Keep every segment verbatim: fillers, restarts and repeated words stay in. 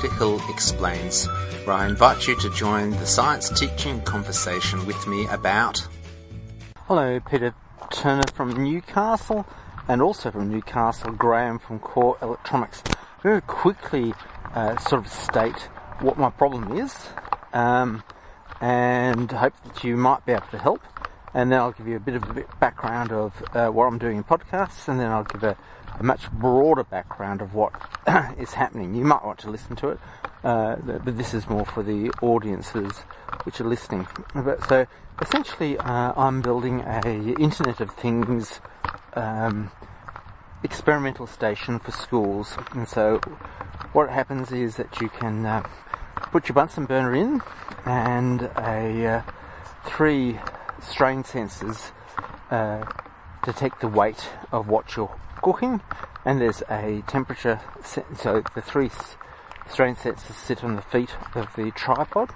Peter Hill Explains, where I invite you to join the science teaching conversation with me about... Hello, Peter Turner from Newcastle, and also from Newcastle, Graham from Core Electronics. Very quickly uh, sort of state what my problem is, um, and hope that you might be able to help. And then I'll give you a bit of a background of uh, what I'm doing in podcasts, and then I'll give a, a much broader background of what is happening. You might want to listen to it, uh, but this is more for the audiences which are listening. But, so essentially, uh, I'm building a Internet of Things um, experimental station for schools. And so what happens is that you can uh, put your Bunsen burner in, and a uh, three strain sensors uh, detect the weight of what you're cooking, and there's a temperature se- so the three s- strain sensors sit on the feet of the tripod,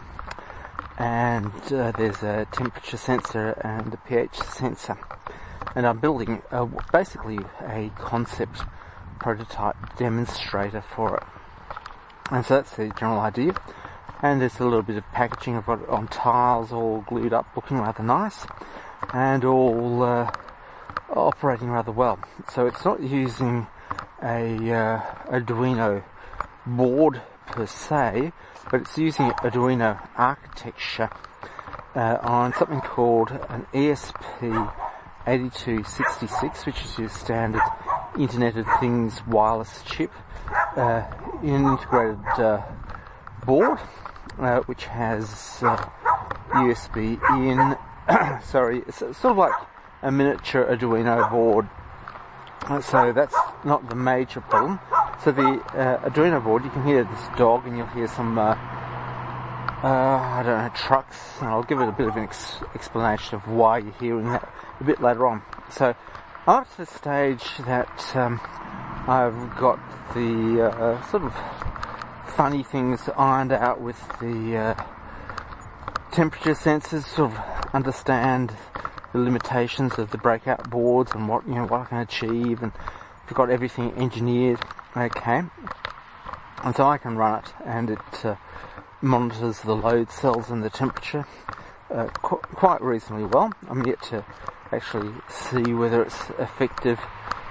and uh, there's a temperature sensor and a pH sensor, and I'm building a, basically a concept prototype demonstrator for it. And so that's the general idea. And there's a little bit of packaging. I've got it on tiles, all glued up, looking rather nice, and all uh, operating rather well. So it's not using a uh, Arduino board per se, but it's using Arduino architecture uh, on something called an E S P eighty-two sixty-six, which is your standard Internet of Things wireless chip, uh, integrated uh, board. Uh, which has uh, U S B in, sorry, it's sort of like a miniature Arduino board. Uh, so that's not the major problem. So the uh, Arduino board, you can hear this dog, and you'll hear some, uh, uh, I don't know, trucks, and I'll give it a bit of an ex- explanation of why you're hearing that a bit later on. So I'm up to the stage that um, I've got the uh, sort of funny things ironed out with the uh, temperature sensors, sort of understand the limitations of the breakout boards and what, you know, what I can achieve, and I've got everything engineered, okay, and so I can run it, and it uh, monitors the load cells and the temperature uh, qu- quite reasonably well. I'm yet to actually see whether it's effective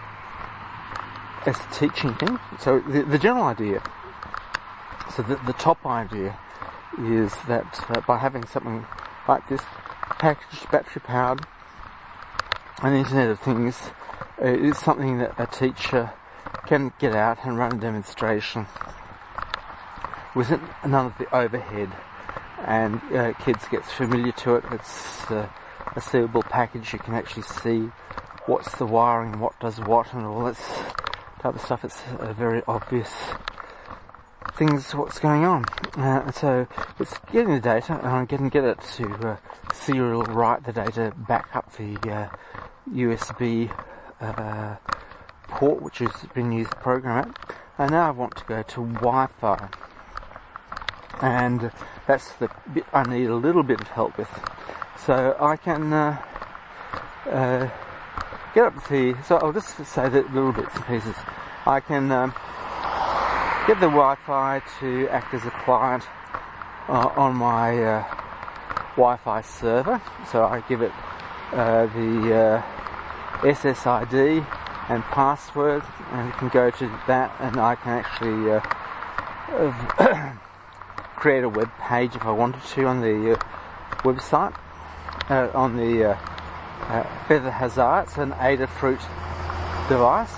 as a teaching thing. So the, the general idea, So the, the top idea is that uh, by having something like this packaged, battery powered, an Internet of Things, uh, is something that a teacher can get out and run a demonstration with none of the overhead, and uh, kids get familiar to it. It's uh, a seeable package. You can actually see what's the wiring, what does what, and all this type of stuff. It's uh, very obvious things, what's going on. Uh, so it's getting the data, and I'm going to get it to uh, serial write the data back up the uh, U S B uh, port, which has been used to program it. And now I want to go to Wi-Fi, and that's the bit I need a little bit of help with. So I can uh, uh, get up the, so I'll just say that little bits and pieces. I can um, get the Wi-Fi to act as a client uh, on my uh, Wi-Fi server. So I give it uh, the uh, S S I D and password, and it can go to that, and I can actually uh, create a web page if I wanted to on the uh, website, uh, on the uh, uh, Feather Hazard. It's an Adafruit device,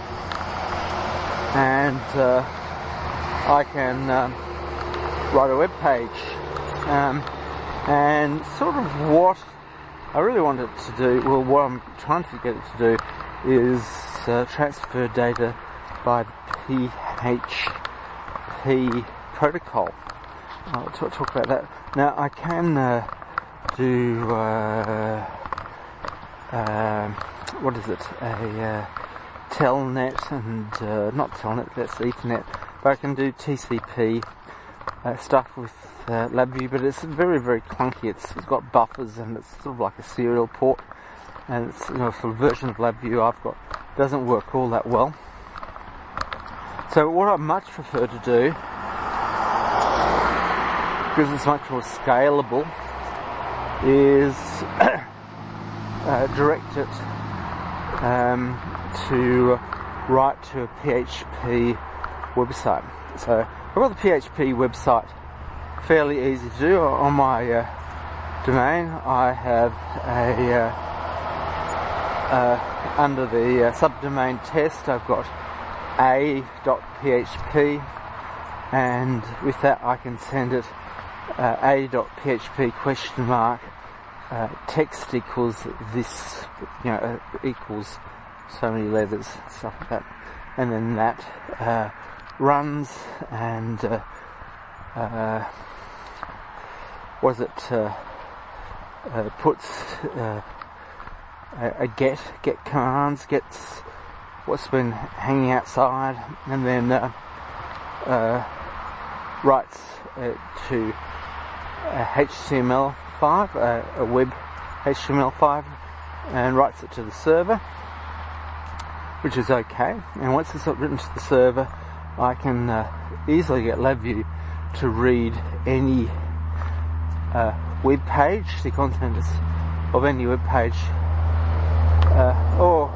and uh, I can um, write a web page, um, and sort of what I really want it to do, well, what I'm trying to get it to do is uh, transfer data by the P H P protocol. I'll talk, talk about that. Now I can uh, do uh, uh, what is it? A uh, Telnet and uh, not Telnet, that's Ethernet. But I can do T C P uh, stuff with uh, LabVIEW, but it's very, very clunky. It's, it's got buffers, and it's sort of like a serial port, and it's, you know, for the version of LabVIEW I've got doesn't work all that well. So what I much prefer to do because it's much more scalable, is uh, direct it um, to write to a P H P website. So I've got the P H P website fairly easy to do. On my uh, domain I have a uh, uh, under the uh, subdomain test I've got a dot P H P, and with that I can send it uh, a dot P H P question mark uh, text equals this, you know, uh, equals so many letters, stuff like that, and then that uh, runs and uh, uh, was it uh, uh, puts uh, a, a get get commands, gets what's been hanging outside, and then uh, uh, writes uh, to a H T M L five, uh, a web H T M L five, and writes it to the server, which is okay. And once it's written to the server, I can uh, easily get LabVIEW to read any uh, web page, the content of any web page, uh, or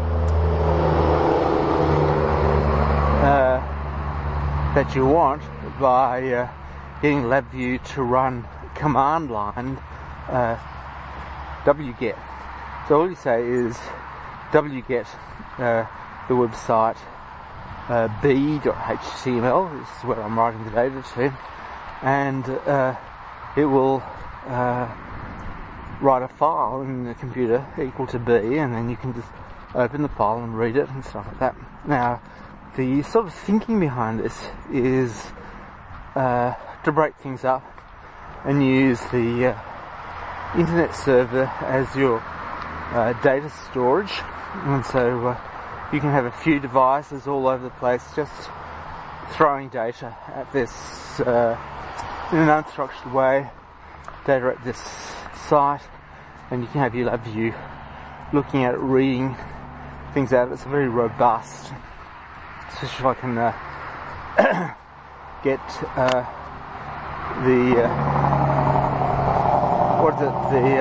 uh, that you want, by uh, getting LabVIEW to run command line uh, wget. So all you say is wget uh, the website uh, b dot H T M L, this is where I'm writing the data to, and uh, it will uh, write a file in the computer equal to B, and then you can just open the file and read it and stuff like that. Now, the sort of thinking behind this is uh, to break things up and use the uh, internet server as your uh, data storage, and so uh, you can have a few devices all over the place just throwing data at this uh, in an unstructured way, data at this site, and you can have your LabVIEW looking at it, reading things out. It's very robust, especially if I can uh, get uh, the uh, what is it the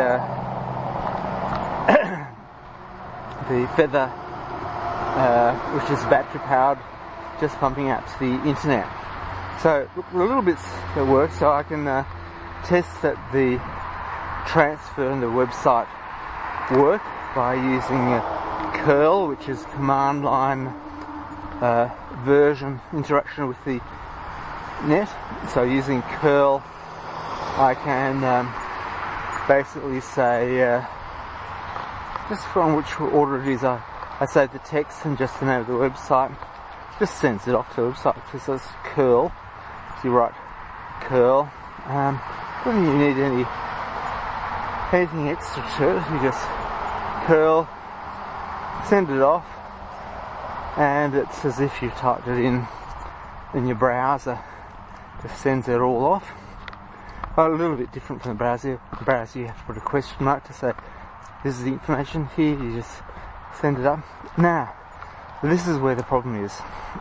uh, the Feather, uh, which is battery powered, just pumping out to the internet. So a little bits that work, so I can uh, test that the transfer and the website work by using uh, curl, which is command line uh, version interaction with the net. So using curl, I can um, basically say uh, just from which order it is, I, I save the text and just the name of the website, just sends it off to the website. So it's curl, so you write curl. Um, don't you need any anything extra to it, you just curl, send it off, and it's as if you typed it in in your browser. Just sends it all off. Well, a little bit different from the browser. The browser, you have to put a question mark to say this is the information. Here you just send it up. Now, this is where the problem is.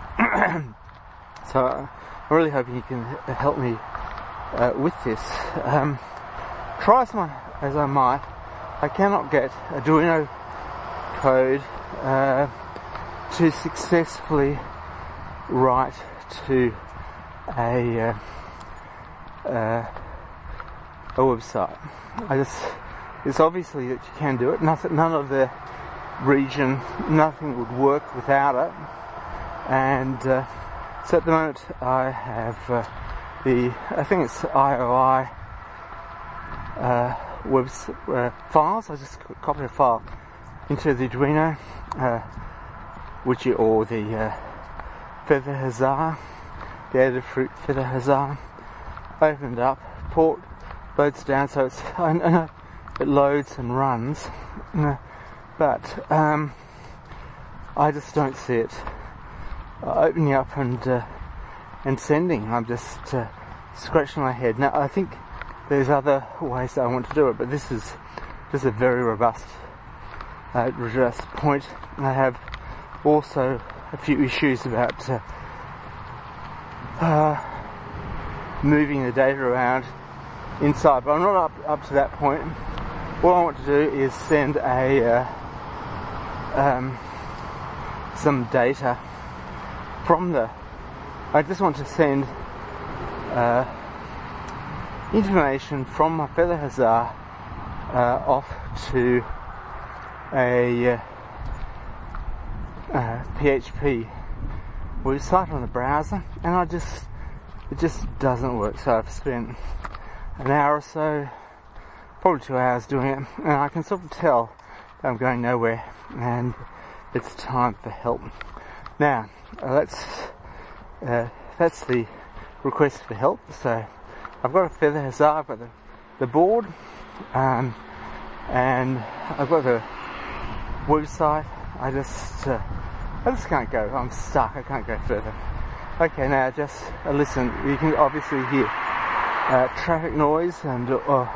So uh, I'm really hoping you can help me uh, with this. Um, try as, my, as I might, I cannot get Arduino code uh, to successfully write to a uh, uh, a website. I just, it's obviously that you can do it. Nothing, none of the region, nothing would work without it. And uh, so at the moment I have uh, the, I think it's I O I uh, web uh, files. I just copy a file into the Arduino, uh, which or the uh, Feather Huzzah, the Adafruit Feather Huzzah. Open it up, port loads down, so it's, I know it loads and runs, but um, I just don't see it uh, opening up and uh, and sending. I'm just uh, scratching my head. Now I think there's other ways that I want to do it, but this is just a very robust, uh, robust point. I have also a few issues about uh, uh, moving the data around inside, but I'm not up, up to that point. All I want to do is send a uh, um, some data from the I just want to send uh, information from my Featherhuzzar uh, off to a uh, uh, P H P website on the browser, and I just it just doesn't work. So I've spent an hour or so, probably two hours doing it, and I can sort of tell that I'm going nowhere, and it's time for help. Now, uh, let's uh, that's the request for help. So I've got a Featherhuzzar, I've got the, the board, um, and I've got the website. I just uh, I just can't go. I'm stuck. I can't go further. Okay, now just uh, listen. You can obviously hear uh, traffic noise and uh, uh,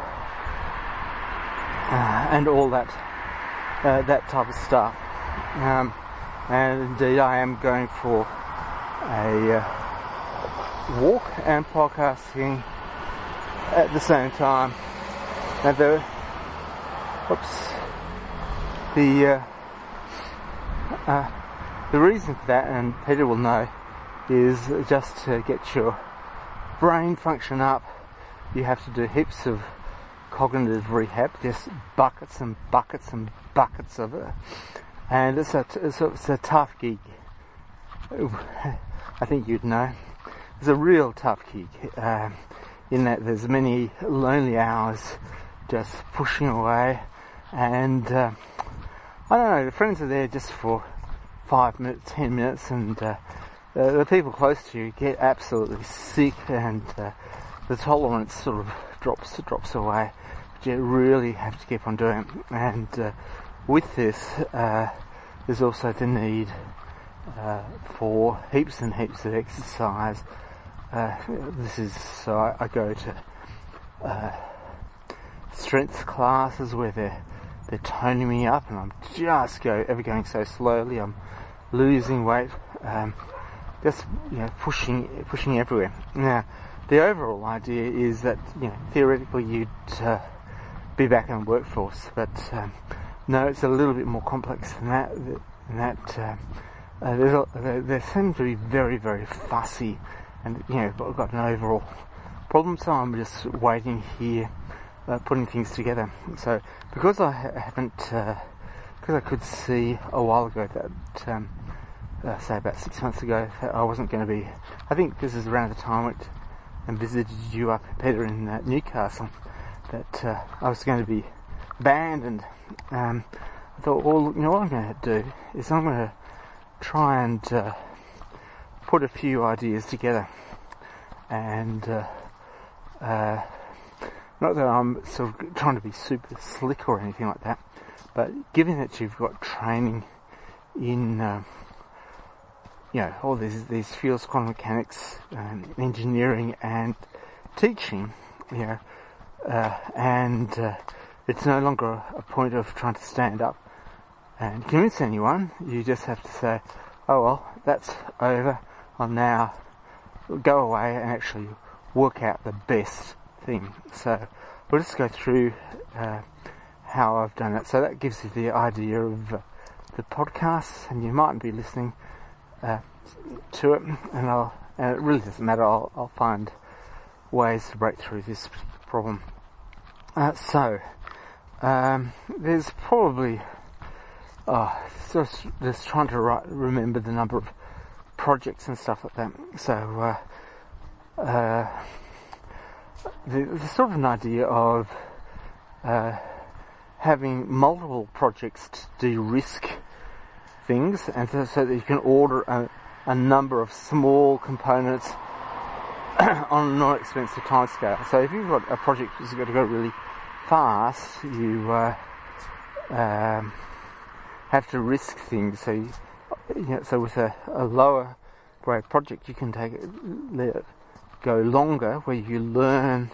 and all that uh, that type of stuff. Um, and indeed, I am going for a uh, walk and podcasting at the same time. Now the whoops the uh, uh, the reason for that, and Peter will know, is just to get your brain function up. You have to do heaps of cognitive rehab, just buckets and buckets and buckets of it, and it's a it's a, it's a tough gig. I think you'd know. It's a real tough gig, um, in that there's many lonely hours just pushing away, and uh, I don't know, the friends are there just for five minutes, ten minutes, and uh, the, the people close to you get absolutely sick, and uh, the tolerance sort of drops drops away. But you really have to keep on doing it. And uh, with this, uh, there's also the need uh, for heaps and heaps of exercise. Uh, this is so I, I go to uh, strength classes where they're they're toning me up, and I'm just go ever going so slowly. I'm losing weight, um, just you know pushing pushing everywhere. Now, the overall idea is that you know theoretically you'd uh, be back in the workforce, but um, no, it's a little bit more complex than that. Than that uh, uh, there's a, they, they seem to be very very fussy, and you know I've got an overall problem, so I'm just waiting here, uh, putting things together. So because I ha- haven't, uh, because I could see a while ago that, um, uh, say about six months ago, that I wasn't going to be. I think this is around the time I went and visited you up, Peter, in uh, Newcastle, that uh, I was going to be banned, and um, I thought, well, you know what I'm going to do is I'm going to try and uh, put a few ideas together, and uh, uh, not that I'm sort of trying to be super slick or anything like that, but given that you've got training in uh, you know all these these fields, quantum mechanics, and engineering and teaching, you know, uh, and uh, it's no longer a point of trying to stand up and convince anyone. You just have to say, oh well, that's over. I'll now go away and actually work out the best thing. So we'll just go through uh, how I've done it. So that gives you the idea of uh, the podcast, and you mightn't be listening uh, to it, and I'll and it really doesn't matter. I'll, I'll find ways to break through this problem. Uh, so um, there's probably oh, just just trying to write, remember the number of projects and stuff like that. So uh, uh, the, the sort of an idea of uh, having multiple projects to de-risk things, and so, so that you can order a, a number of small components on a non-expensive timescale. So if you've got a project that's got to go really fast, you uh, um, have to risk things. So you, you know, so with a, a lower grade project, you can take it, let it go longer, where you learn.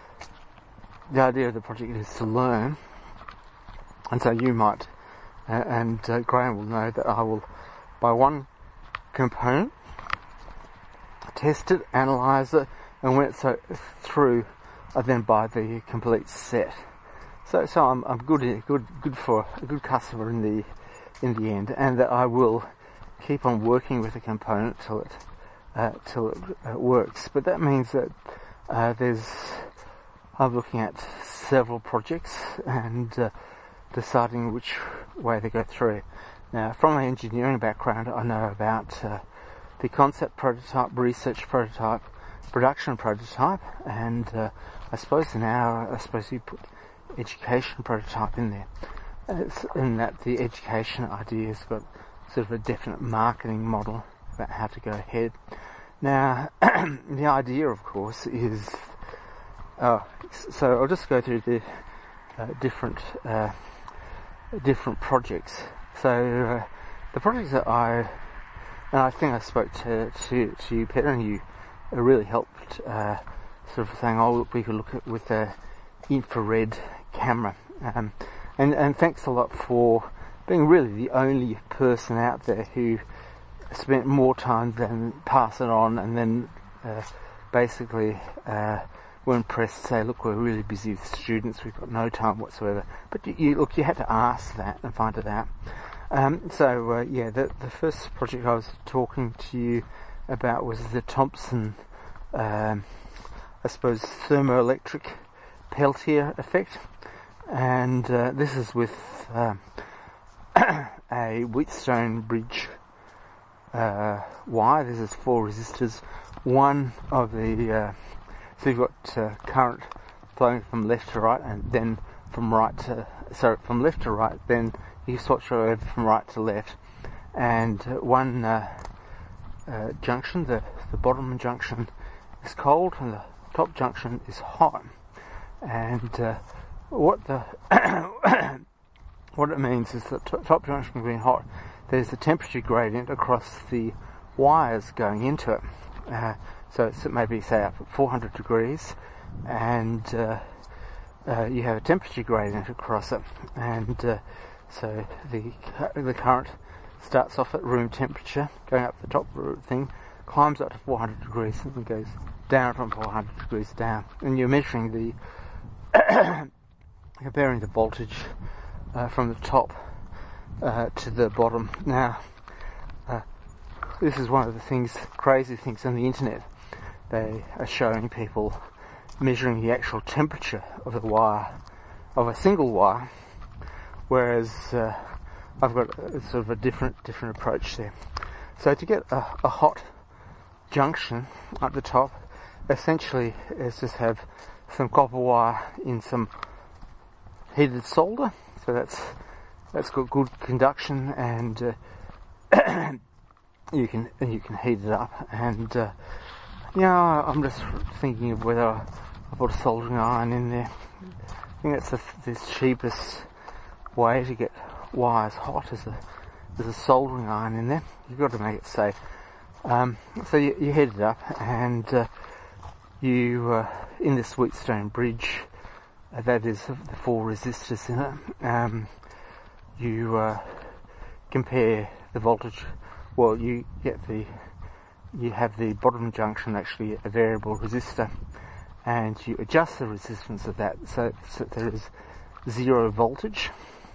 The idea of the project is to learn, and so you might, uh, and uh, Graham will know that I will buy one component, test it, analyse it, and when it's so through, I then buy the complete set. So, so I'm I'm good good good for a good customer in the in the end, and that I will keep on working with the component till it uh, till it uh, works. But that means that uh, there's I'm looking at several projects and uh, deciding which way they go through. Now, from my engineering background, I know about uh, the concept prototype, research prototype, production prototype, and uh, I suppose now I suppose you put education prototype in there. It's in that the education idea has got sort of a definite marketing model about how to go ahead. Now, the idea, of course, is oh, so I'll just go through the uh, different uh, different projects. So uh, the projects that I and I think I spoke to to, to you, Peter, and you really helped uh, sort of saying, oh, look, we could look at with a infrared camera. Um, and, and thanks a lot for being really the only person out there who spent more time than pass it on, and then uh, basically uh, when pressed say, look, we're really busy with students, we've got no time whatsoever. But you, you look, you had to ask that and find it out. Um, so uh, yeah, the, the first project I was talking to you about was the Thomson, um, I suppose, thermoelectric Peltier effect, and uh, this is with uh, a Wheatstone bridge uh, wire. This is four resistors. One of the uh, so you've got uh, current flowing from left to right, and then from right to sorry from left to right. Then you switch over from right to left, and uh, one uh, uh, junction, the the bottom junction, is cold, and the top junction is hot. And uh, what the what it means is that t- top junction being hot, there's a temperature gradient across the wires going into it. Uh, so it's maybe say up at four hundred degrees, and uh, uh, you have a temperature gradient across it, and uh, so the the current starts off at room temperature, going up the top thing, climbs up to four hundred degrees, and then goes down from four hundred degrees down, and you're measuring the comparing the voltage uh, from the top uh, to the bottom. Now, uh, this is one of the things, crazy things on the internet. They are showing people measuring the actual temperature of the wire, of a single wire, whereas uh, I've got a, sort of a different different approach there. So to get a, a hot junction at the top, essentially is just have some copper wire in some heated solder, so that's that's got good conduction, and uh, you can you can heat it up. And uh, yeah, I'm just thinking of whether I put a soldering iron in there. I think that's the, the cheapest way to get wires hot, is a is a soldering iron in there. You've got to make it safe. Um, so you, you heat it up, and uh, you uh, in this Wheatstone bridge, uh, that is the four resistors in it. Um, you uh, compare the voltage. Well, you get the you have the bottom junction actually a variable resistor, and you adjust the resistance of that so, so there is zero voltage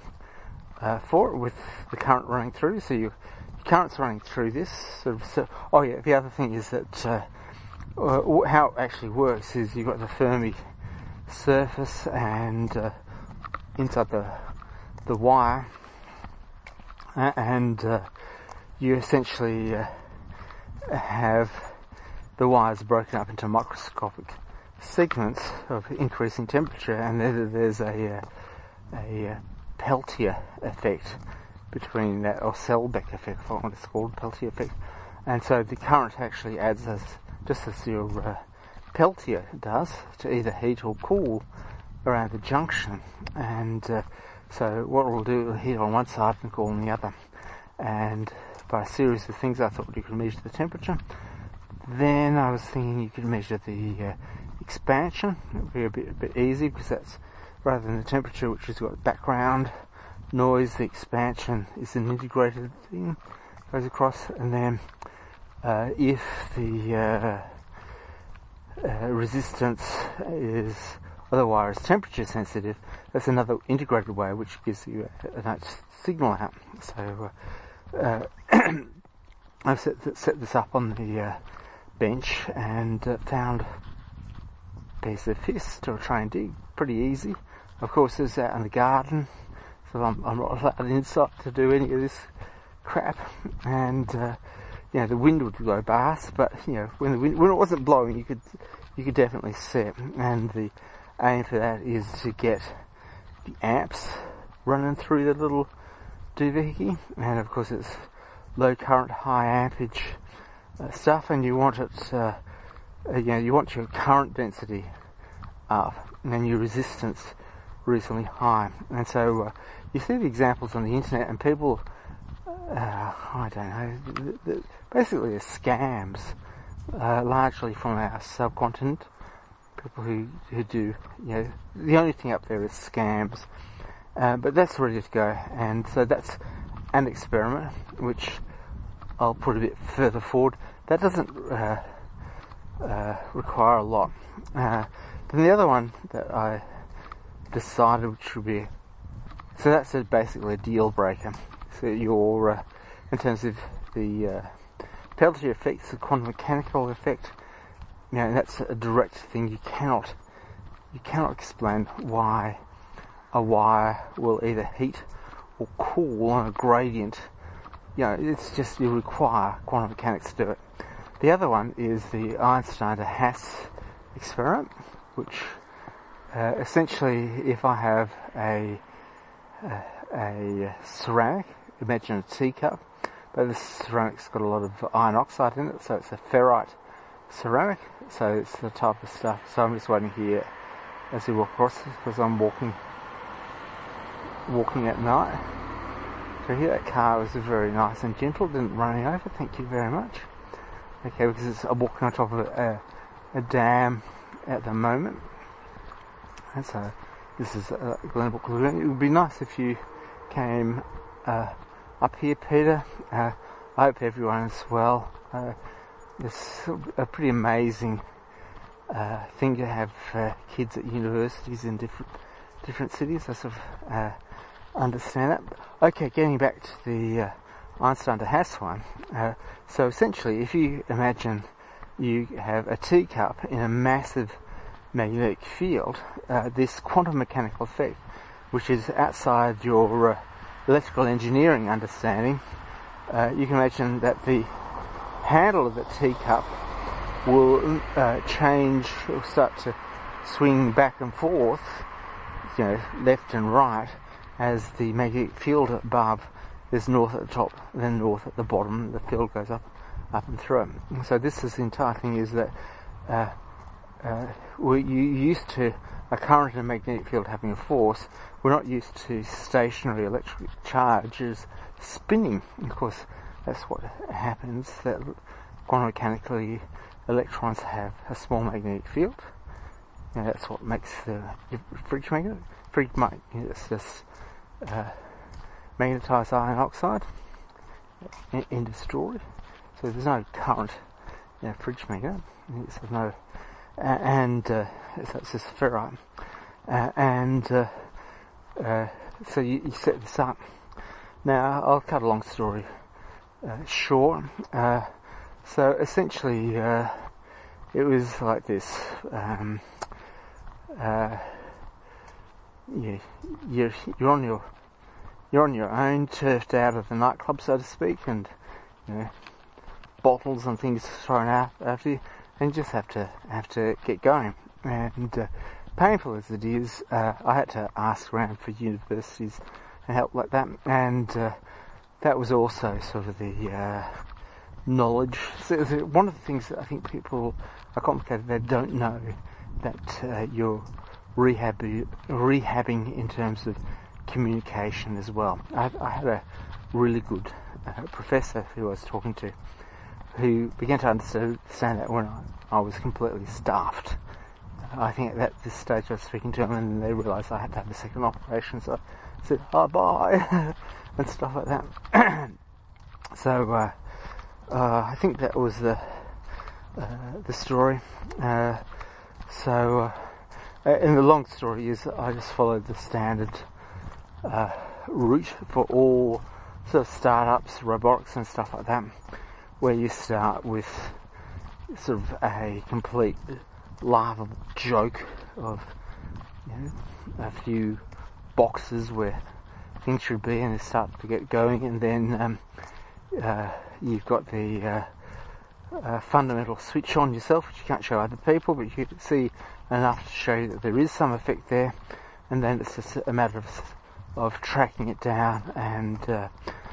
uh, for it with the current running through. So you current's running through this sort of. So, oh yeah, the other thing is that uh, uh, how it actually works is you've got the Fermi surface, and uh, inside the the wire, uh, and uh, you essentially uh, have the wires broken up into microscopic segments of increasing temperature, and there, there's a uh, a uh, Peltier effect between that, or Selbach effect, I what it's called, Peltier effect. And so the current actually adds as just as your uh, Peltier does to either heat or cool around the junction. And uh, so what we'll do, we'll heat on one side and cool on the other. And by a series of things, I thought you could measure the temperature. Then I was thinking you could measure the uh, expansion. It would be a bit, a bit easy, because that's rather than the temperature, which has got background noise, the expansion is an integrated thing, goes across. And then uh, if the uh, uh, resistance is, or the wire is temperature sensitive, that's another integrated way which gives you a, a nice signal out. So uh, uh, I've set, th- set this up on the uh, bench and uh, found a piece of fist or a train dig pretty easy. Of course, it's out in the garden, so I'm, I'm not allowed inside to do any of this crap. And uh, you know, the wind would blow past, but you know, when the wind, when it wasn't blowing, you could you could definitely see it. And the aim for that is to get the amps running through the little doohickey, and of course it's low current, high ampage uh, stuff, and you want it, uh, uh, you know, you want your current density up and your resistance reasonably high. And so uh, you see the examples on the internet, and people, uh, I don't know, the, the, basically they're scams, uh, largely from our subcontinent. People who, who do, you know, the only thing up there is scams. Uh, but that's ready to go, and so that's an experiment which I'll put a bit further forward. That doesn't uh, uh, require a lot. Uh, then the other one that I decided which would be, so that's a, basically a deal breaker. So you're, uh, in terms of the uh, Peltier effects, the quantum mechanical effect, you know, that's a direct thing. You cannot, you cannot explain why a wire will either heat or cool on a gradient. You know, it's just, you require quantum mechanics to do it. The other one is the Einstein to Haas experiment, which uh, essentially, if I have a, a a ceramic, imagine a teacup, but the ceramic's got a lot of iron oxide in it, so it's a ferrite ceramic, so it's the type of stuff. So I'm just waiting here as we walk across, because I'm walking walking at night. So here that car was very nice and gentle, didn't run me over, thank you very much. Okay, because it's, I'm walking on top of a, a, a dam at the moment. And so this is uh, Glenbrook Lagoon. It would be nice if you came uh, up here, Peter. Uh, I hope everyone is well. Uh, it's a pretty amazing uh, thing to have uh, kids at universities in different different cities. I sort of uh, understand that. Okay, getting back to the uh, Einstein to Haas one. Uh, so essentially, if you imagine you have a teacup in a massive magnetic field, uh, this quantum mechanical effect, which is outside your uh, electrical engineering understanding, uh, you can imagine that the handle of the teacup will uh, change, or start to swing back and forth, you know, left and right, as the magnetic field above is north at the top, then north at the bottom. The field goes up, up and through. So this is the entire thing, is that uh, uh, we're used to a current and a magnetic field having a force. We're not used to stationary electric charges spinning. Of course, that's what happens, that quantum mechanically electrons have a small magnetic field. You know, that's what makes the fridge magnet. Fridge magnet, it's this uh, magnetized iron oxide. End of story. So there's no current in a fridge magnet. There's no, uh, and uh, so it's just ferrite. Uh, and uh, uh, so you, you set this up. Now I'll cut a long story uh, short. Uh, so essentially, uh, it was like this. Um, uh, you, you're, you're on your you're on your own, turfed out of the nightclub, so to speak, and you know, bottles and things thrown out after you, and you just have to have to get going. And uh, painful as it is, uh, I had to ask around for universities and help like that, and uh, that was also sort of the uh, knowledge. So, so one of the things that I think people are complicated, they don't know that uh, you're rehab, rehabbing in terms of communication as well. I, I had a really good uh, professor who I was talking to, who began to understand that when I, I was completely stuffed. I think at this stage I was speaking to them, and they realised I had to have a second operation, so I said, oh, bye, and stuff like that. So, uh, uh, I think that was the uh, the story. Uh, so, uh, and the long story is I just followed the standard uh, route for all sort of startups, robotics and stuff like that, where you start with sort of a complete laughable joke of, you know, a few boxes where things should be, and they start to get going, and then um, uh, you've got the uh, uh, fundamental switch on yourself, which you can't show other people, but you can see enough to show you that there is some effect there, and then it's just a matter of, of tracking it down and uh,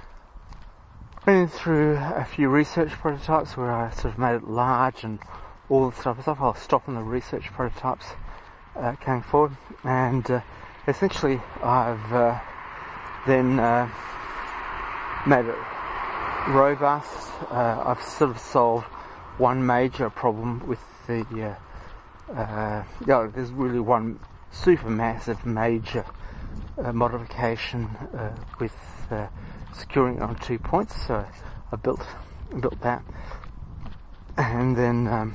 running through a few research prototypes where I sort of made it large and all the stuff. stuff. I'll stop on the research prototypes uh, going forward, and uh, essentially I've uh, then uh, made it robust. Uh, I've sort of solved one major problem with the, uh, uh, yeah, there's really one super massive major uh, modification uh, with uh, securing it on two points, so I built built that, and then um,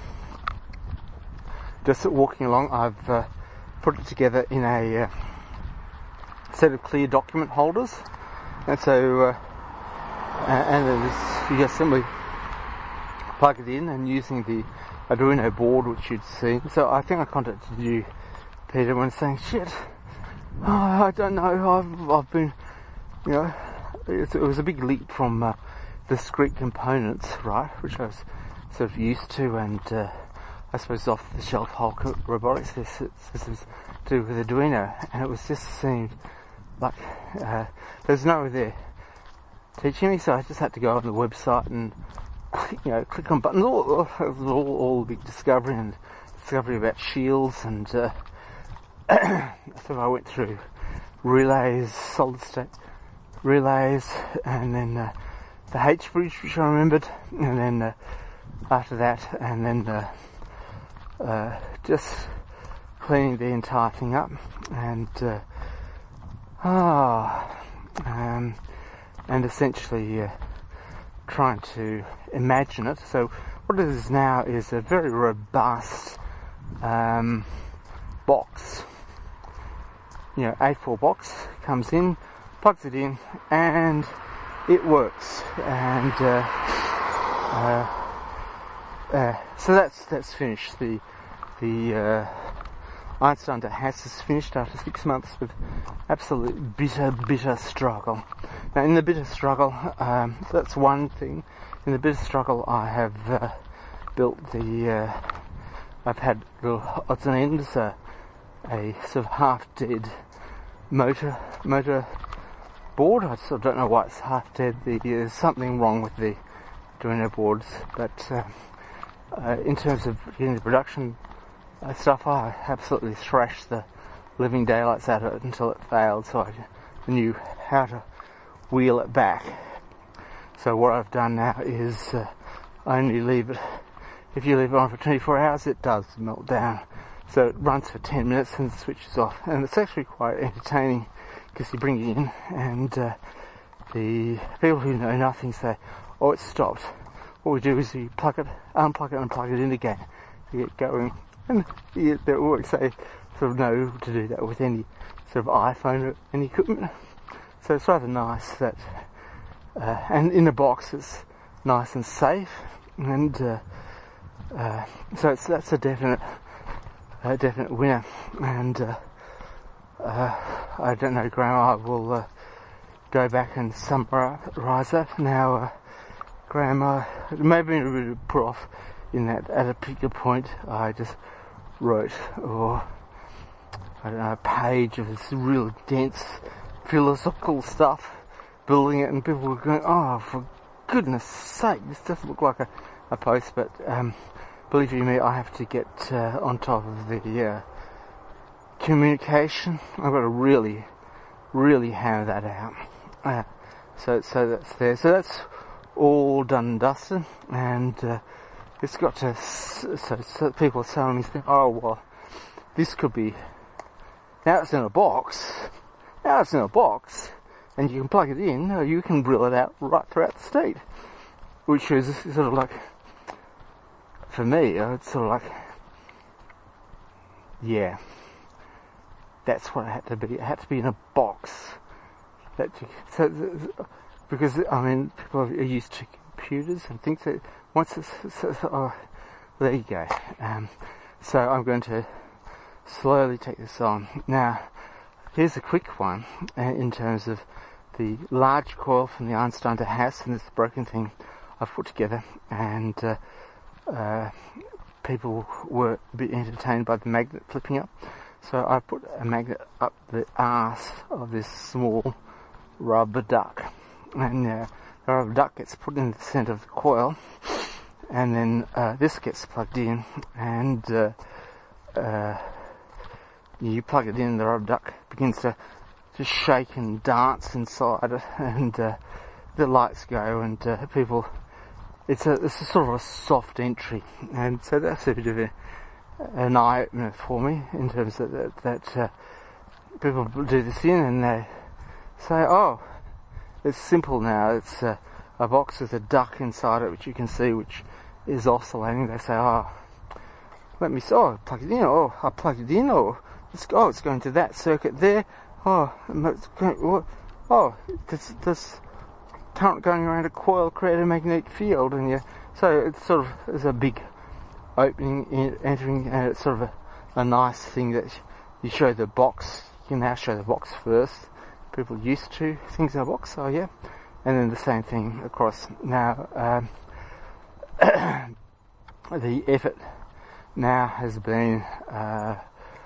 just walking along I've uh, put it together in a uh, set of clear document holders, and so uh, and then this, you just simply plug it in, and using the Arduino board which you'd seen. So I think I contacted you, Peter, when saying, shit, oh, I don't know, I've, I've been, you know, it was a big leap from uh, discrete components, right, which I was sort of used to, and uh, I suppose off the shelf Hulk robotics. This, this is to do with Arduino, and it was just seemed like uh, there's no one there teaching me, so I just had to go on the website and, you know, click on buttons. All, all, all, all big discovery and discovery about shields, and uh, so I went through relays, solid state relays, and then uh, the H bridge, which I remembered, and then uh, after that, and then uh, uh, just cleaning the entire thing up, and uh, ah, um, and essentially uh, trying to imagine it. So what it is now is a very robust um, box, you know, A four box, comes in, plugs it in, and it works. And uh, uh, uh, so that's that's finished. The the uh, Einstein to Haas is finished after six months with absolute bitter, bitter struggle. Now, in the bitter struggle, um, so that's one thing. In the bitter struggle, I have uh, built the. Uh, I've had little odds and ends, uh, a sort of half-dead motor motor board. I sort of don't know why it's half-dead. The, there's something wrong with the Arduino boards, but uh, uh, in terms of getting the production uh, stuff, I absolutely thrashed the living daylights out of it until it failed, so I knew how to wheel it back. So what I've done now is uh, I only leave it, if you leave it on for twenty-four hours, it does melt down. So it runs for ten minutes and switches off, and it's actually quite entertaining because you bring it in and uh, the people who know nothing say, oh, it's stopped. What we do is you plug it, unplug it and plug it in again to get going, and it works. They sort of know to do that with any sort of iPhone or any equipment. So it's rather nice that, uh, and in the box it's nice and safe, and uh, uh, so it's, that's a definite, a definite winner. And uh, uh, I don't know, Graham, I will uh, go back and summarise that. Now, uh, Graham, uh, it may have been a bit put off in that at a particular point I just wrote, or I don't know, a page of this real dense philosophical stuff, building it, and people were going, oh, for goodness sake, this doesn't look like a, a post, but um, believe you me, I have to get uh, on top of the uh, communication. I've got to really, really hammer that out. Uh, so, so that's there. So that's all done and dusted, and uh, it's got to, so, so people are telling me, oh, well, this could be, now it's in a box, now it's in a box, and you can plug it in, or you can drill it out right throughout the state, which is sort of like for me, it's sort of like, yeah, that's what it had to be. It had to be in a box. That you, so, because I mean, people are used to computers and things that once it's, so, so, oh, there you go. Um, so I'm going to slowly take this on. Now, here's a quick one uh, in terms of the large coil from the Einstein to Haas and this broken thing I've put together, and uh, uh, people were a bit entertained by the magnet flipping up. So I put a magnet up the arse of this small rubber duck, and uh, the rubber duck gets put in the centre of the coil, and then uh, this gets plugged in, and uh, uh, you plug it in, the rubber duck begins to just shake and dance inside, and uh, the lights go, and uh, people, it's a, it's a sort of a soft entry, and so that's a bit of a, an eye-opener for me, in terms of that, that uh, people do this in, and they say, oh, it's simple now, it's uh, a box with a duck inside it, which you can see, which is oscillating. They say, oh, let me see, oh, plug it in, oh, I plug it in, oh, it's, oh, it's going to that circuit there, oh, it's going, oh, this, this current going around a coil create a magnetic field, and you, so it's sort of, there's a big opening, in, entering, and it's sort of a, a nice thing that you show the box. You can now show the box first. People used to things in a box, so yeah, and then the same thing across. Now, um, the effort now has been uh,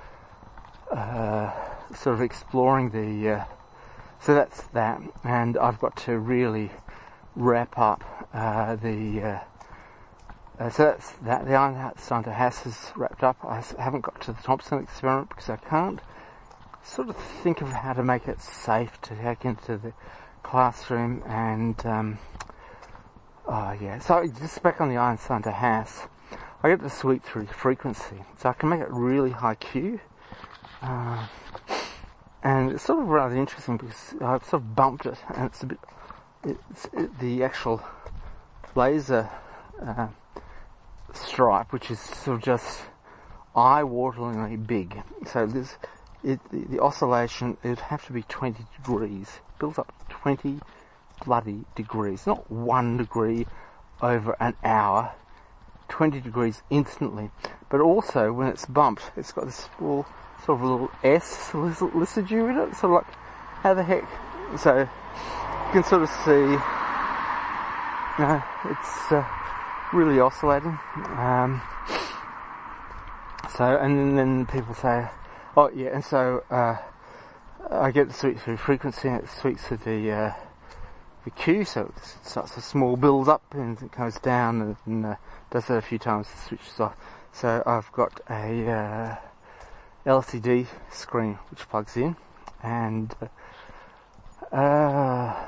uh, sort of exploring the, uh, so that's that, and I've got to really wrap up uh, the, uh, uh, so that's that, the Einstein to Haas is wrapped up. I haven't got to the Thompson experiment because I can't sort of think of how to make it safe to take into the classroom, and um, oh yeah, so just back on the Einstein to Haas, I get the sweep through frequency, so I can make it really high Q, uh, and it's sort of rather interesting because I've sort of bumped it, and it's a bit, it's it, the actual laser uh, stripe, which is sort of just eye-wateringly big. So there's it, the, the oscillation, it would have to be twenty degrees. It builds up twenty bloody degrees, not one degree over an hour, twenty degrees instantly. But also, when it's bumped, it's got this little, sort of a little S residue in it, sort of like, how the heck? So, you can sort of see, you know, it's uh, really oscillating. Um, so, and then, then people say, oh yeah, and so, uh, I get the sweep through frequency, and it sweeps through the, uh, the Q, so it starts a small build up and it goes down, and, and uh, does that a few times, it switches off. So I've got a uh, L C D screen which plugs in, and uh, uh,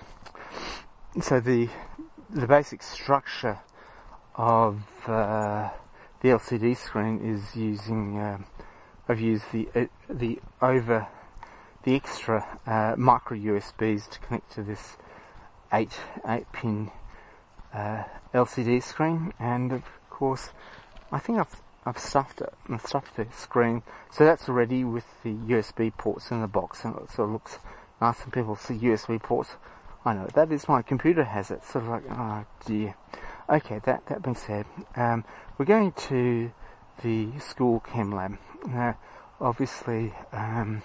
so the the basic structure of uh, the L C D screen is using um, I've used the uh, the over the extra uh, micro U S Bs to connect to this eight eight pin uh, L C D screen, and of course I think I've I've stuffed it and stuffed the screen, so that's ready with the U S B ports in the box, and it sort of looks nice, and people see U S B ports. I know that is, my computer has it, sort of like, oh dear. Okay, that that being said, um, we're going to the school chem lab. Now, obviously, um,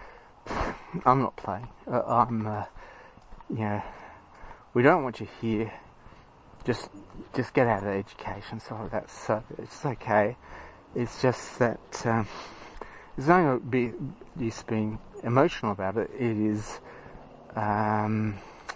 I'm not playing. Uh, I'm, uh, you know, we don't want you here. Just, just get out of education. So that's so it's okay. It's just that um, there's no be use being emotional about it. It is, um,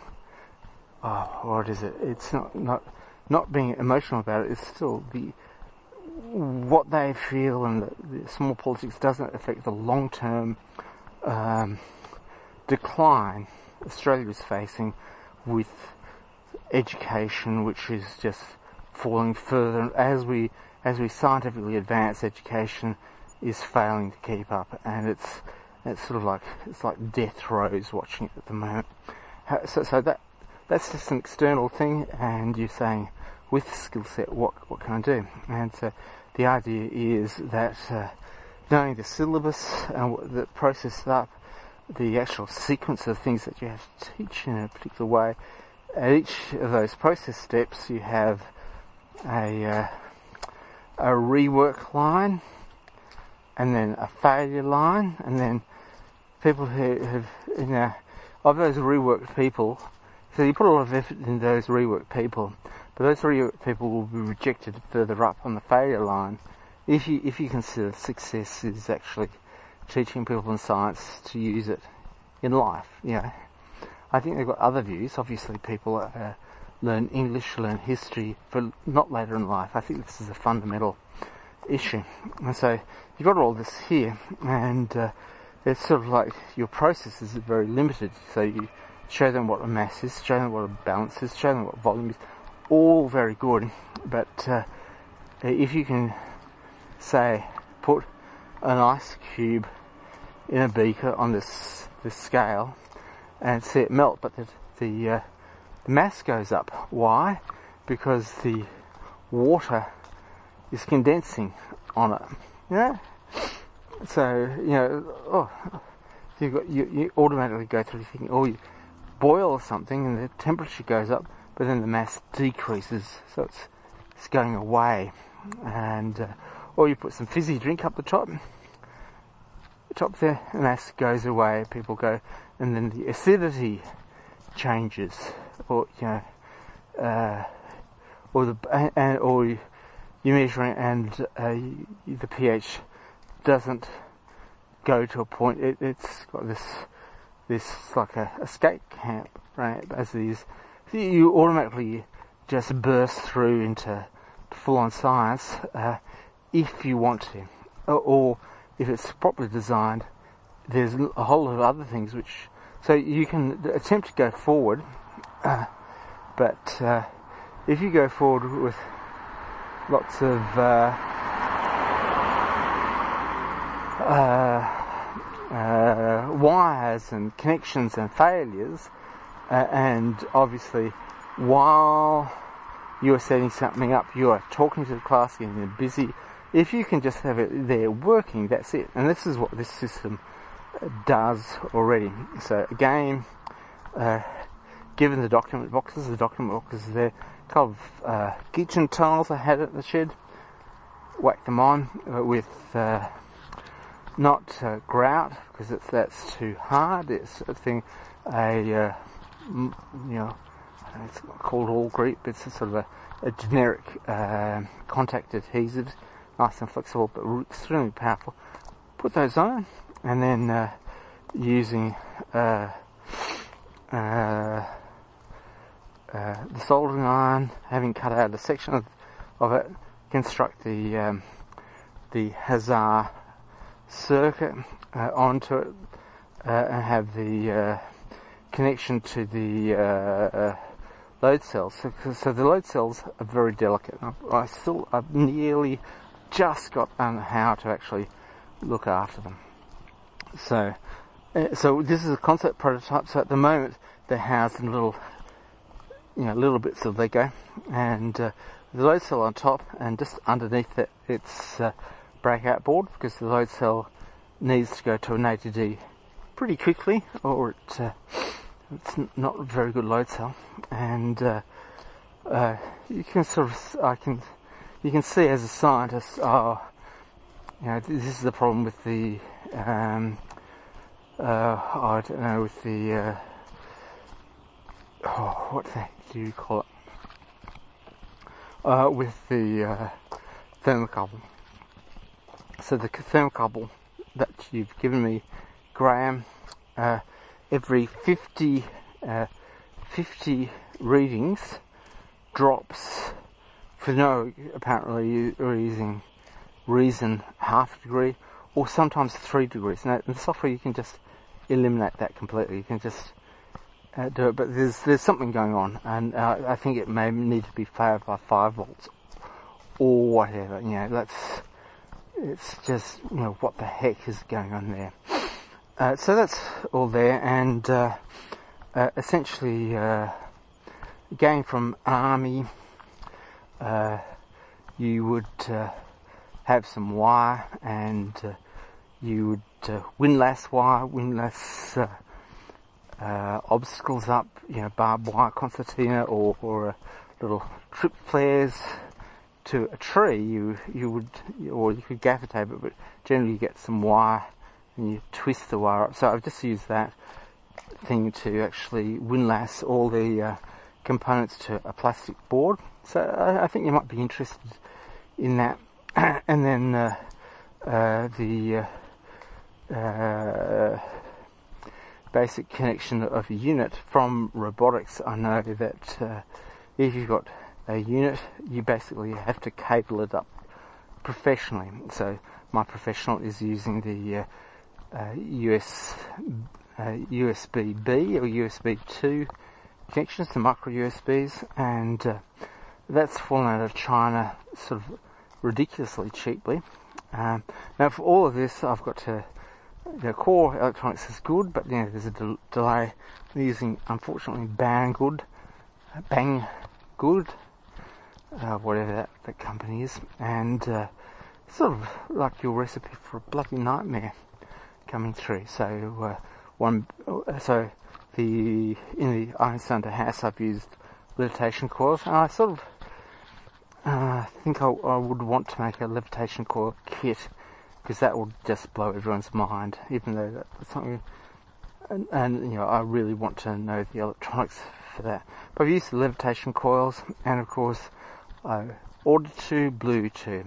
oh, what is it? It's not not not being emotional about it. It's still the what they feel, and the, the small politics doesn't affect the long-term um, decline Australia is facing with education, which is just falling further as we as we scientifically advance. Education is failing to keep up, and it's it's sort of like it's like death throes watching it at the moment. So, so that that's just an external thing, and you're saying, with the skill set, what, what can I do? And so the idea is that uh, knowing the syllabus and what the process up, the actual sequence of things that you have to teach in a particular way, at each of those process steps you have a, uh, a rework line, and then a failure line, and then people who have, you know, of those reworked people, so you put a lot of effort in those reworked people, but those reworked people will be rejected further up on the failure line if you if you consider success is actually teaching people in science to use it in life. You know, I think they've got other views. Obviously, people uh, learn English, learn history for not later in life. I think this is a fundamental issue, and so you've got all this here, and uh, it's sort of like your process is very limited. So you show them what a mass is, show them what a balance is, show them what volume is. All very good, but uh, if you can, say, put an ice cube in a beaker on this this scale and see it melt, but the the, uh, the mass goes up. Why? Because the water is condensing on it. Yeah. So you know, oh, you got you, you automatically go through thinking, oh, you boil something and the temperature goes up, but then the mass decreases, so it's it's going away. And uh, or you put some fizzy drink up the top, the top there, and mass goes away. People go, and then the acidity changes, or you know, uh, or the and or you, you measure it and uh, you, the pH doesn't go to a point. It, it's got this this like a escape camp, right? As these, you automatically just burst through into full-on science uh, if you want to, or, or if it's properly designed. There's a whole lot of other things which, so you can attempt to go forward, uh, but uh, if you go forward with lots of uh, uh, uh, wires and connections and failures, uh, and obviously while you are setting something up, you are talking to the class, getting them busy. If you can just have it there working, that's it. And this is what this system does already. So again, uh, given the document boxes, the document boxes there, a couple of uh, kitchen tiles I had at the shed, whack them on uh, with uh, not uh, grout, because it's, that's too hard. It's a thing, a uh, you know, it's called all grip. It's a sort of a, a generic uh, contact adhesive, nice and flexible, but extremely powerful. Put those on, and then uh, using uh, uh, uh, the soldering iron, having cut out a section of, of it, construct the um, the Hazard circuit uh, onto it, uh, and have the uh, connection to the uh, uh, load cells. So, so the load cells are very delicate. I, I still, I've nearly just got on how to actually look after them. So, uh, so this is a concept prototype. So at the moment they're housed in little, you know, little bits of Lego, and uh, the load cell on top, and just underneath it, it's uh, breakout board, because the load cell needs to go to an A to D pretty quickly, or it, uh, it's not a very good load cell. And uh, uh, you can sort of, I can, you can see as a scientist, oh, you know, this is the problem with the, um, uh, I don't know, with the, uh, oh, what the heck do you call it? Uh, with the uh, thermocouple. So the thermocouple that you've given me, Graham, uh, every fifty, uh, fifty readings drops for no apparently reason, reason half a degree, or sometimes three degrees. Now in the software you can just eliminate that completely. You can just Uh, do it, but there's there's something going on, and uh, I think it may need to be powered by five volts or whatever. You know, that's it's just, you know, what the heck is going on there. Uh, so that's all there, and uh, uh, essentially, uh, again from Army, uh, you would uh, have some wire, and uh, you would uh, windlass wire, windlass uh, uh, obstacles up, you know, barbed wire concertina, or, or uh, little trip flares to a tree. You you would, or you could gaffer tape it, but generally you get some wire and you twist the wire up. So I've just used that thing to actually windlass all the uh, components to a plastic board. So I, I think you might be interested in that. And then uh, uh, the uh, uh, basic connection of a unit from robotics. I know that uh, if you've got a unit, you basically have to cable it up professionally. So my professional is using the uh, uh, U S uh, U S B B or U S B two connections, the micro U S Bs, and uh, that's fallen out of China sort of ridiculously cheaply. Um, now for all of this, I've got to, you know, Core Electronics is good, but you know, there's a de- delay. I'm using, unfortunately, Banggood, Banggood, uh, whatever that, that company is, and uh, sort of like your recipe for a bloody nightmare coming through. So uh, one, so the in the Iron Thunder house, I've used levitation coils, and I sort of uh, think I, I would want to make a levitation coil kit, because that would just blow everyone's mind, even though that's something, and, and you know, I really want to know the electronics for that. But I've used the levitation coils, and of course I ordered two, blew two.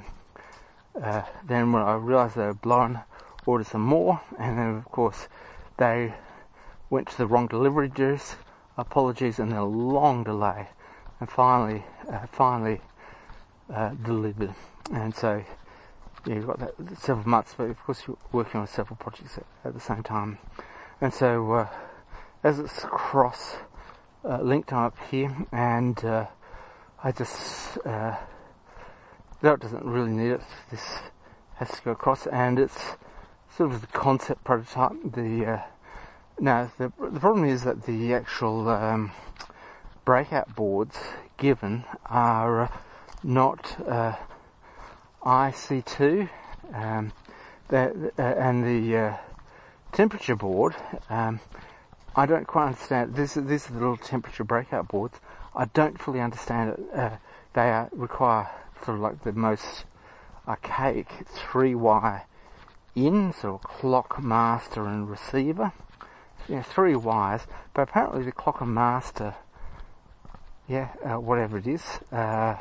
Uh, then when I realised they were blown, ordered some more, and then of course they went to the wrong delivery address. Apologies, and a long delay, and finally, uh, finally uh, delivered. And so yeah, you've got that several months, but of course you're working on several projects at, at the same time. And so uh, as it's cross uh, linked, I'm up here, and uh, I just uh, that doesn't really need it. This has to go across, and it's sort of the concept prototype. The uh, now the the problem is that the actual um, breakout boards given are uh, not uh, I C two, um, the, uh, and the uh, temperature board. Um, I don't quite understand. This these are the little temperature breakout boards. I don't fully understand it. Uh, they are, require sort of like the most archaic three-wire in, sort of clock, master, and receiver. You know, three wires, but apparently the clock and master, yeah, uh, whatever it is, uh,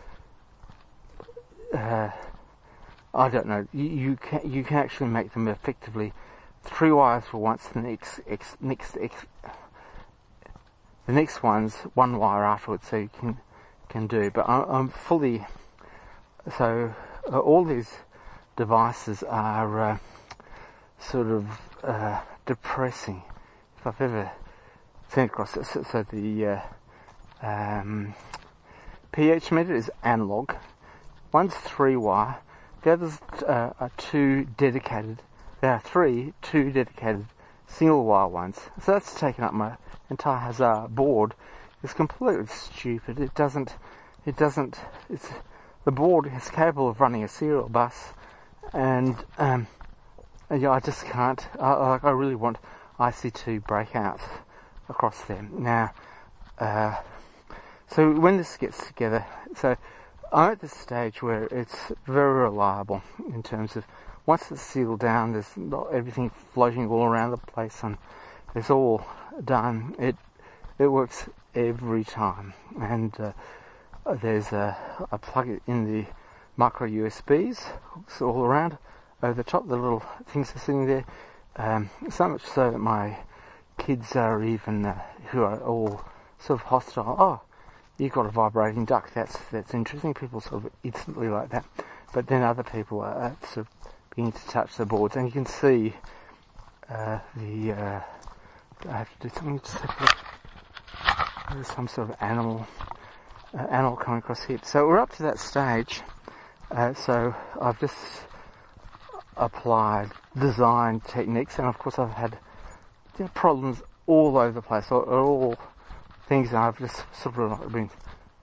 uh, I don't know. You, you can you can actually make them effectively three wires for once. The next ex, next ex, the next one's one wire afterwards, so you can can do. But I, I'm fully so uh, all these devices are uh, sort of uh, depressing. If I've ever seen across, so, so the uh, um, pH meter is analog. One's three wire, the others uh, are two dedicated. There are three, two dedicated single wire ones. So that's taken up my entire Hazard board. It's completely stupid. It doesn't, it doesn't, it's, the board is capable of running a serial bus, and, um, and yeah, I just can't, I, like, I really want I C two breakouts across there. Now, uh, so when this gets together, so I'm at this stage where it's very reliable in terms of once it's sealed down, there's not everything floating all around the place, and it's all done. It it works every time, and uh, there's a I plug it in the micro U S Bs, hooks all around over the top. The little things are sitting there, um, so much so that my kids are even uh, who are all sort of hostile. Oh, you've got a vibrating duck. That's that's interesting. People sort of instantly like that, but then other people are sort of beginning to touch the boards, and you can see uh, the. Uh, I have to do something. Just have to, there's some sort of animal, uh, animal coming across here. So we're up to that stage. Uh, so I've just applied design techniques, and of course I've had you know, problems all over the place, all, all things that I've just sort of been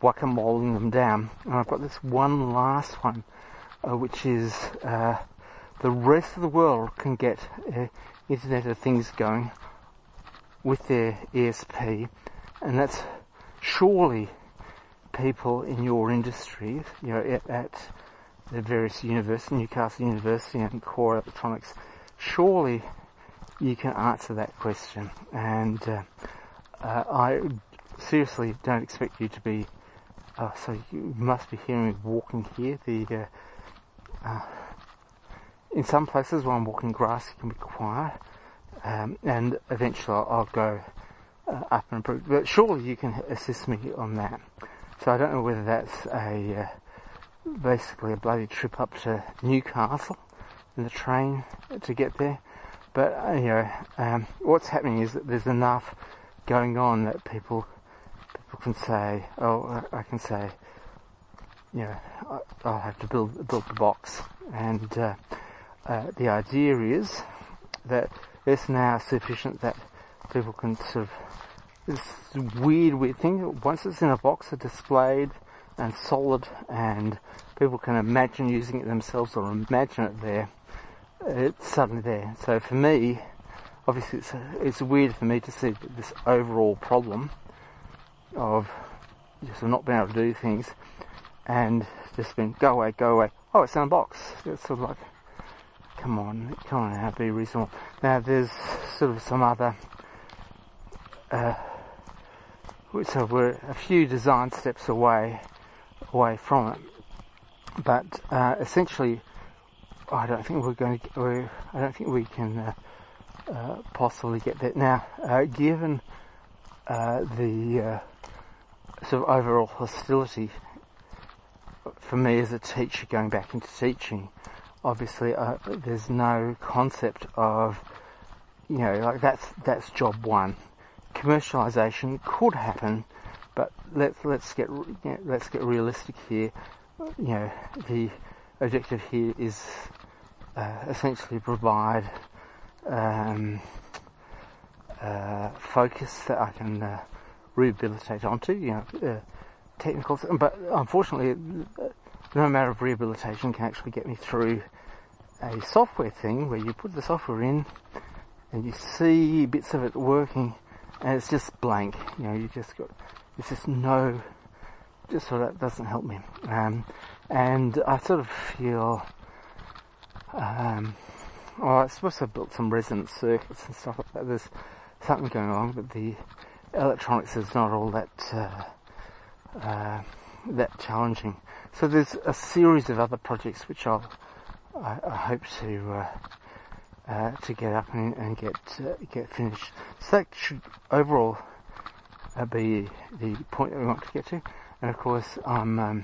whack-a-moling them down. And I've got this one last one, uh, which is uh, the rest of the world can get uh, Internet of Things going with their E S P, and that's surely people in your industry, you know, at, at the various universities, Newcastle University and Core Electronics, surely you can answer that question. And uh, uh, I seriously don't expect you to be, uh, so you must be hearing me walking here. The uh, uh, in some places where I'm walking grass, it can be quiet, um, and eventually I'll, I'll go uh, up and improve. But surely you can assist me on that. So I don't know whether that's a uh, basically a bloody trip up to Newcastle in the train to get there. But uh, you know, um, what's happening is that there's enough going on that people people can say, oh, I can say, you know, I'll have to build build the box. And uh, uh, the idea is that it's now sufficient that people can sort of, this weird, weird thing, once it's in a box, it's displayed and solid, and people can imagine using it themselves or imagine it there, it's suddenly there. So for me, obviously it's, it's weird for me to see this overall problem of just not being able to do things and just being, go away, go away. Oh, it's in a box. It's sort of like, come on, come on now, be reasonable. Now there's sort of some other, uh, so we're a few design steps away, away from it. But, uh, essentially, I don't think we're going to, we're, I don't think we can, uh, uh, possibly get there. Now, uh, given, uh, the, uh, sort of overall hostility for me as a teacher going back into teaching, obviously, uh, there's no concept of, you know, like that's, that's job one. Commercialization could happen, but let's, let's get, you know, let's get realistic here. You know, the objective here is, uh, essentially provide, um, uh, focus that I can, uh, rehabilitate onto, you know, uh, technical, but unfortunately, no amount of rehabilitation can actually get me through a software thing where you put the software in and you see bits of it working and it's just blank. You know, you just got, it's just no, just so that doesn't help me. Um, and I sort of feel, um, well, I suppose I built some resonance circuits and stuff like that. There's something going on, but the electronics is not all that, uh, uh, that challenging. So there's a series of other projects which I'll, I, I hope to, uh, uh, to get up and, and get, uh, get finished. So that should overall uh, be the point that we want to get to. And of course, I'm, um,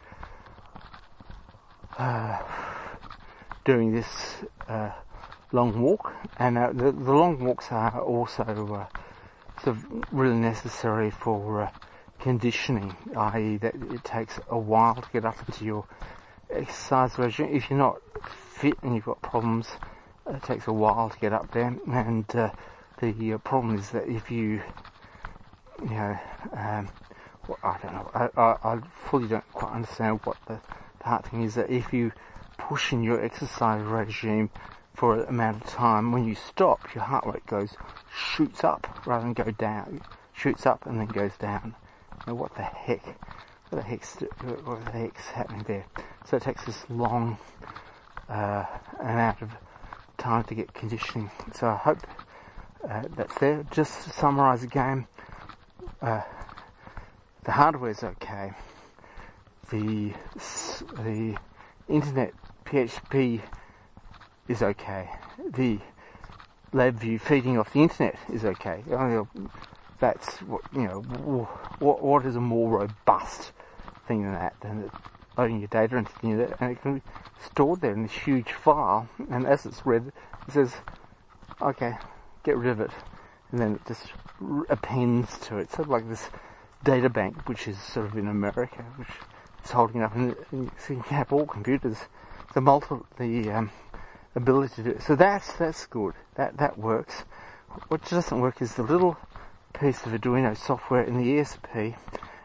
uh, doing this, uh, long walk, and, uh, the, the long walks are also, uh, sort of really necessary for, uh, conditioning, that is that it takes a while to get up into your exercise regime. If you're not fit and you've got problems, it takes a while to get up there. And uh, the uh, problem is that if you, you know, um, well, I don't know, I, I, I fully don't quite understand what the, the hard thing is, that if you push in your exercise regime for an amount of time, when you stop, your heart rate goes, shoots up rather than go down. Shoots up and then goes down. You know, what the heck? What the heck's, what the heck's happening there? So it takes this long uh, amount of time to get conditioning. So I hope uh, that's there. Just to summarise again, uh, the hardware's okay. The the internet P H P is okay. The LabVIEW feeding off the internet is okay. That's what, you know, what, what is a more robust thing than that, than loading your data into the internet, and it can be stored there in this huge file, and as it's read, it says, okay, get rid of it, and then it just appends to it, sort of like this data bank, which is sort of in America, which is holding up, and, and so you can have all computers, the multi, the um, ability to do it. So that's, that's good, that, that works. What doesn't work is the little piece of Arduino software in the E S P,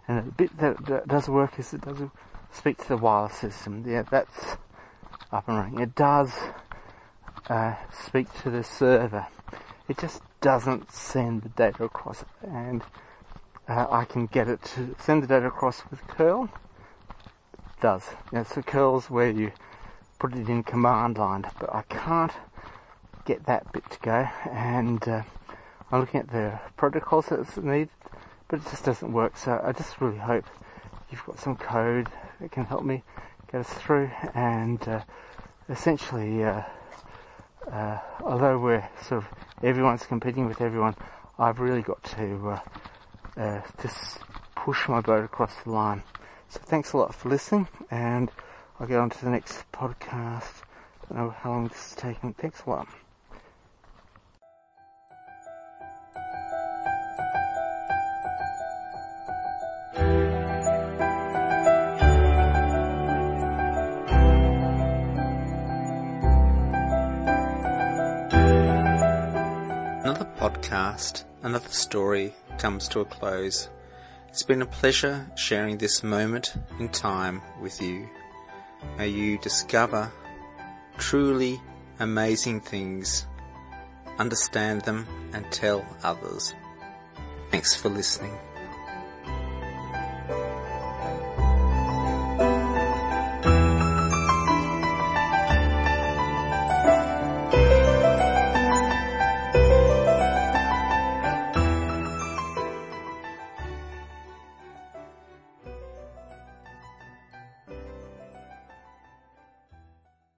And the bit that, that does work is it does speak to the wireless system. Yeah, that's up and running. It does uh, speak to the server. It just doesn't send the data across, and uh, I can get it to send the data across with curl. It does. Yeah, so curl's where you put it in command line, but I can't get that bit to go, and uh, I'm looking at the protocols that's needed, but it just doesn't work. So I just really hope you've got some code that can help me get us through, and uh, essentially uh, uh, although we're sort of everyone's competing with everyone, I've really got to uh, uh, just push my boat across the line. So thanks a lot for listening, and I'll get on to the next podcast. I don't know how long this is taking. Thanks a lot. Another podcast, another story comes to a close. It's been a pleasure sharing this moment in time with you. May you discover truly amazing things, understand them, and tell others. Thanks for listening.